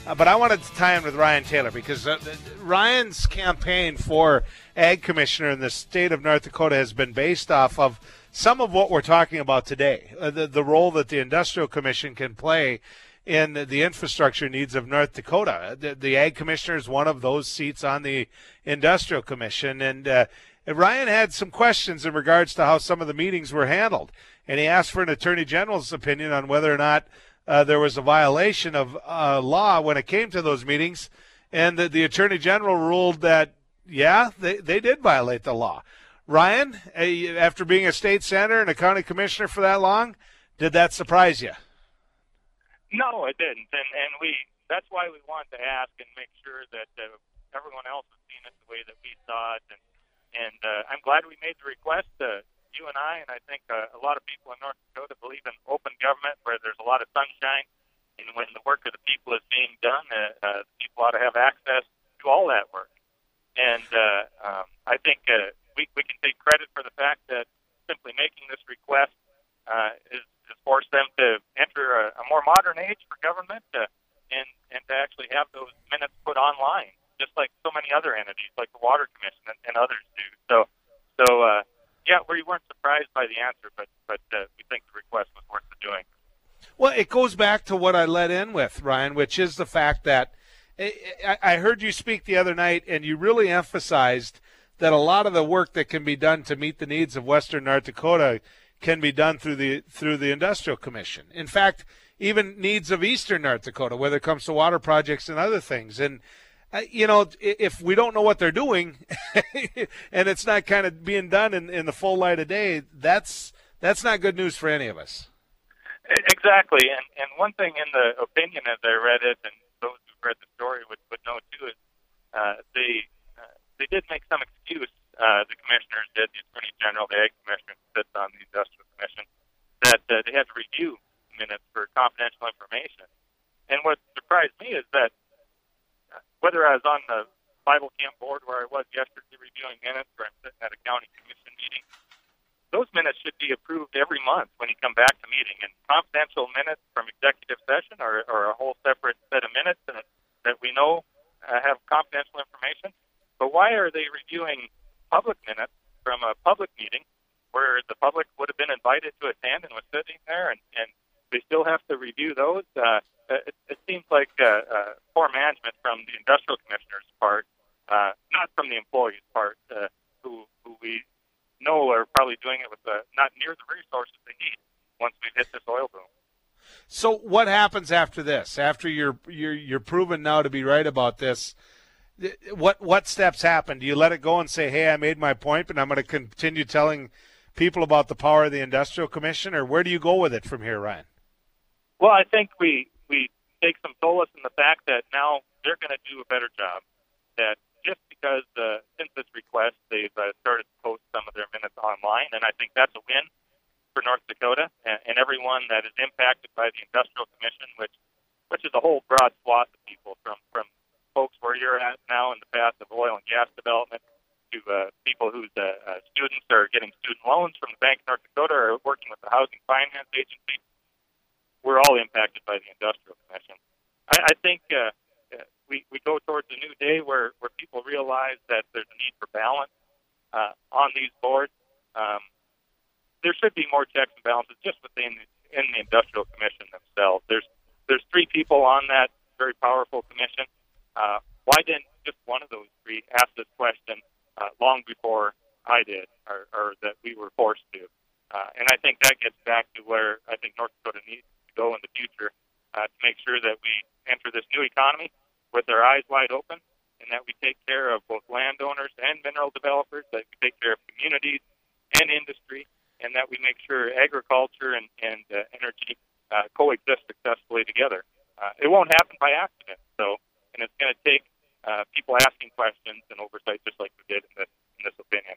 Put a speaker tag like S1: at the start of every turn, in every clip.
S1: But I wanted to tie in with Ryan Taylor because Ryan's campaign for Ag Commissioner in the state of North Dakota has been based off of some of what we're talking about today, the role that the Industrial Commission can play in the infrastructure needs of North Dakota. The Ag Commissioner is one of those seats on the Industrial Commission, and Ryan had some questions in regards to how some of the meetings were handled, and he asked for an Attorney General's opinion on whether or not there was a violation of law when it came to those meetings, and the Attorney General ruled that, yeah, they did violate the law. Ryan, after being a state senator and a county commissioner for that long, did that surprise you?
S2: No, it didn't, and that's why we wanted to ask and make sure that everyone else has seen it the way that we saw it, and I'm glad we made the request. You and I think a lot of people in North Dakota believe in open government where there's a lot of sunshine, and when the work of the people is being done, people ought to have access to all that work. And I think we can take credit for the fact that simply making this request has forced them to enter a more modern age for government and to actually have those minutes put online, just like so many other entities, like the Water Commission and others do. So yeah, we weren't surprised by the answer, but we think the request was worth the doing.
S1: Well, it goes back to what I led in with, Ryan, which is the fact that I heard you speak the other night, and you really emphasized that a lot of the work that can be done to meet the needs of Western North Dakota can be done through the Industrial Commission. In fact, even needs of Eastern North Dakota, whether it comes to water projects and other things. And if we don't know what they're doing and it's not kind of being done in the full light of day, that's not good news for any of us.
S2: Exactly. And one thing in the opinion as I read it, and those who've read the story would know too, is they did make some excuse, the commissioners did, the Attorney General, the Ag Commissioner who sits on the Industrial Commission, that they had to review minutes for confidential information. And what surprised me is that whether I was on the Bible Camp board where I was yesterday reviewing minutes, or I'm sitting at a county commission meeting, those minutes should be approved every month when you come back to meeting. And confidential minutes from executive session or a whole separate set of minutes that we know have confidential information. But why are they reviewing public minutes from a public meeting where the public would have been invited to attend and was sitting there, and they still have to review those? It seems like poor management from the Industrial Commissioner's part, not from the employees' part, who we know are probably doing it with not near the resources they need once we've hit this oil boom.
S1: So what happens after this? After you're proven now to be right about this, what steps happen? Do you let it go and say, hey, I made my point, but I'm going to continue telling people about the power of the Industrial Commission, or where do you go with it from here, Ryan?
S2: Well, I think we take some solace in the fact that now they're going to do a better job. That just because since this request, they've started to post some of their minutes online, and I think that's a win for North Dakota and everyone that is impacted by the Industrial Commission, which is a whole broad swath of people, from folks where you're at now in the path of oil and gas development to people whose students are getting student loans from the Bank of North Dakota or working with the Housing Finance Agency. We're all impacted by the Industrial Commission. I think we go towards a new day where people realize that there's a need for balance on these boards. There should be more checks and balances just within the Industrial Commission themselves. There's three people on that very powerful commission. Why didn't just one of those three ask this question long before I did, or that we were forced to? And I think that gets back to where I think North Dakota needs to go in the future to make sure that we enter this new economy with our eyes wide open, and that we take care of both landowners and mineral developers, that we take care of communities and industry, and that we make sure agriculture and energy coexist successfully together. It won't happen by accident, and it's going to take people asking questions and oversight, just like we did in this opinion.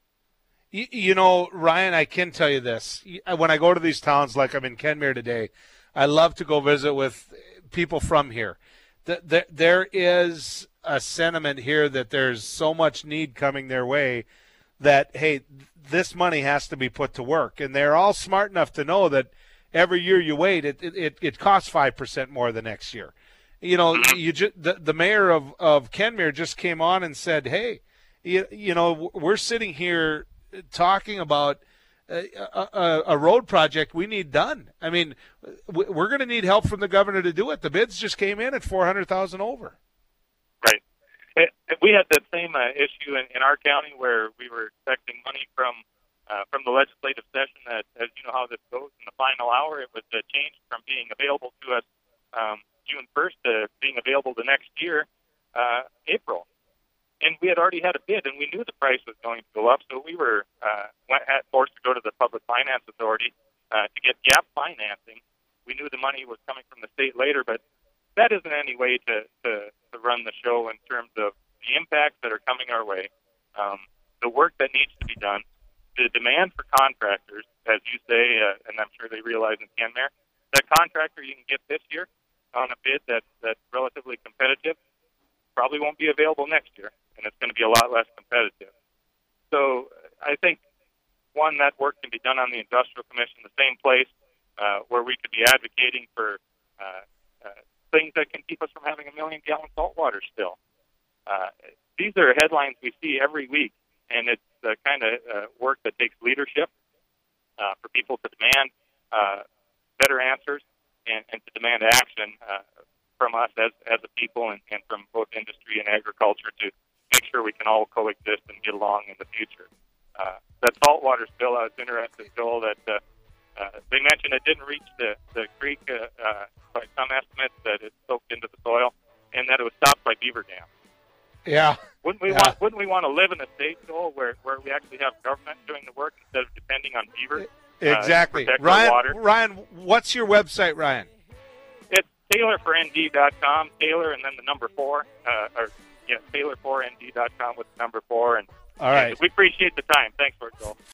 S1: You know, Ryan, I can tell you this. When I go to these towns, like I'm in Kenmare today, I love to go visit with people from here. There is a sentiment here that there's so much need coming their way that, hey, this money has to be put to work. And they're all smart enough to know that every year you wait, it costs 5% more the next year. You know, the mayor of Kenmare just came on and said, hey, you know, we're sitting here talking about a road project we need done. I mean, we're going to need help from the governor to do it. The bids just came in at $400,000 over.
S2: Right. We had that same issue in our county where we were expecting money from the legislative session. That, as you know how this goes, in the final hour, it was changed from being available to us June 1st to being available the next year, April. And we had already had a bid, and we knew the price was going to go up, so we were forced to go to the Public Finance Authority to get gap financing. We knew the money was coming from the state later, but that isn't any way to run the show in terms of the impacts that are coming our way, the work that needs to be done, the demand for contractors, as you say, and I'm sure they realize in Kenmare, that contractor you can get this year on a bid that's relatively competitive probably won't be available next year, and it's going to be a lot less competitive. So I think, one, that work can be done on the Industrial Commission, the same place where we could be advocating for things that can keep us from having 1 million gallon saltwater spill. These are headlines we see every week, and it's the kind of work that takes leadership for people to demand better answers and to demand action from us as a people and from both industry and agriculture to make sure we can all coexist and get along in the future. That saltwater spill, I was interested, Joel, that they mentioned it didn't reach the creek by some estimates, that it soaked into the soil, and that it was stopped by beaver dam.
S1: Yeah.
S2: Wouldn't we want to live in a state, Joel, where we actually have government doing the work instead of depending on beavers?
S1: Exactly.
S2: To protect our water?
S1: Ryan, what's your website, Ryan?
S2: It's Taylor4ND.com, Taylor and then the number 4, Taylor4ND.com with the number 4. And
S1: all right.
S2: We appreciate the time. Thanks for it, Joel.